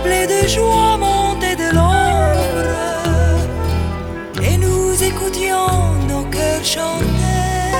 blés de joie montaient de l'ombre et nous écoutions nos cœurs chanter.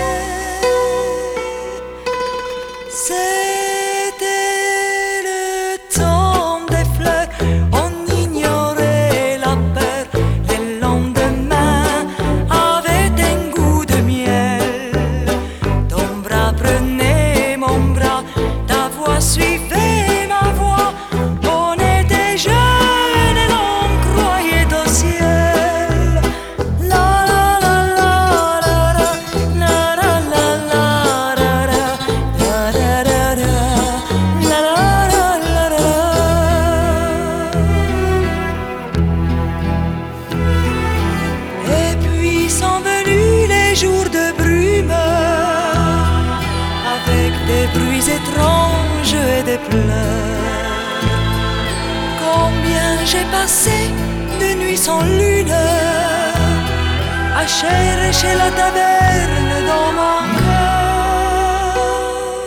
C'était le temps des fleurs, on ignorait la peur. Les lendemains avaient un goût de miel. Ton bras prenait mon bras, ta voix suivait ma voix. On était jeunes et l'on croyait au ciel. La la la la la la la la la la la la la la la. Et puis sont venus les jours de brume, avec des bruits étranges et des pleurs. Combien j'ai passé de nuits sans lune à chercher la taverne dans mon cœur.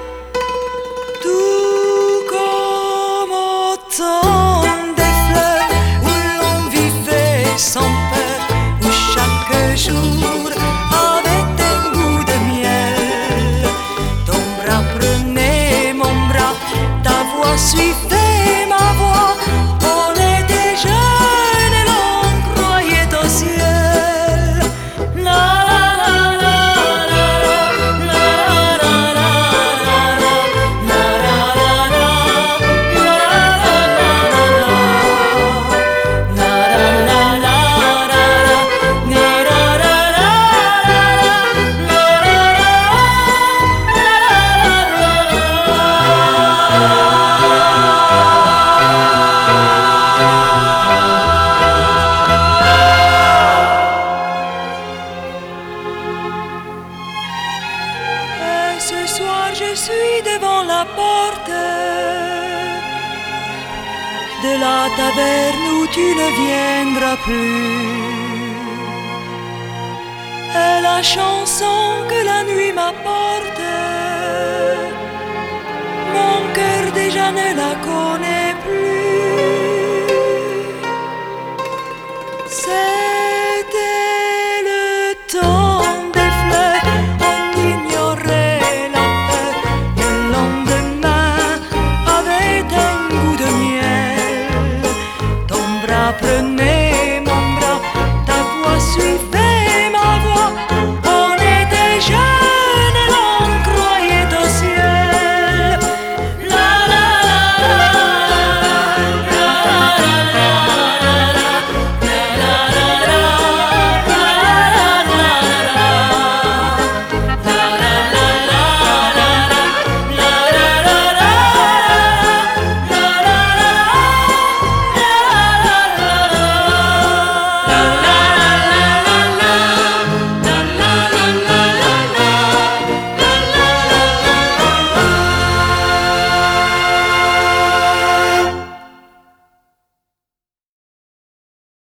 Tout comme au temps des fleurs où l'on vivait sans peur, où chaque jour avait un goût de miel. Ton bras prenait mon bras, ta voix suivait ma voix. On était jeunes et l'on croyait au ciel. La la la la la la la la la Et ce soir je suis devant la porte de la taverne où tu ne viendras plus. Et la chanson que la nuit m'apporte, mon cœur déjà ne la connaît plus. C'était le temps des fleurs, on ignorait la peur. Le lendemain avait un goût de miel. Ton bras prenait mon bras, ta voix suivait